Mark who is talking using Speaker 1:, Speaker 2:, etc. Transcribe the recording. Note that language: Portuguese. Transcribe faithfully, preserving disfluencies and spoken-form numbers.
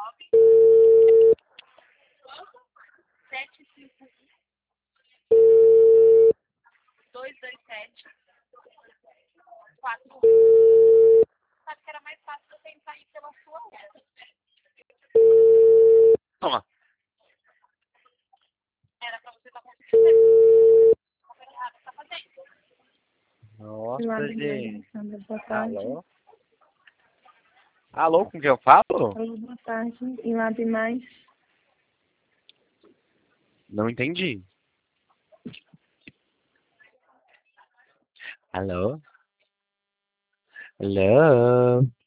Speaker 1: sete cinco dois dois sete quatro. Sabe que era mais fácil eu tentar ir pela sua reta.
Speaker 2: Toma.
Speaker 1: Era pra você estar conseguindo fazer. Como é errado tá fazendo?
Speaker 2: Nossa, gente.
Speaker 3: Boa tarde.
Speaker 2: Alô? Alô, com quem eu falo?
Speaker 3: Alô, boa tarde. E lá tem mais?
Speaker 2: Não entendi. Alô? Alô?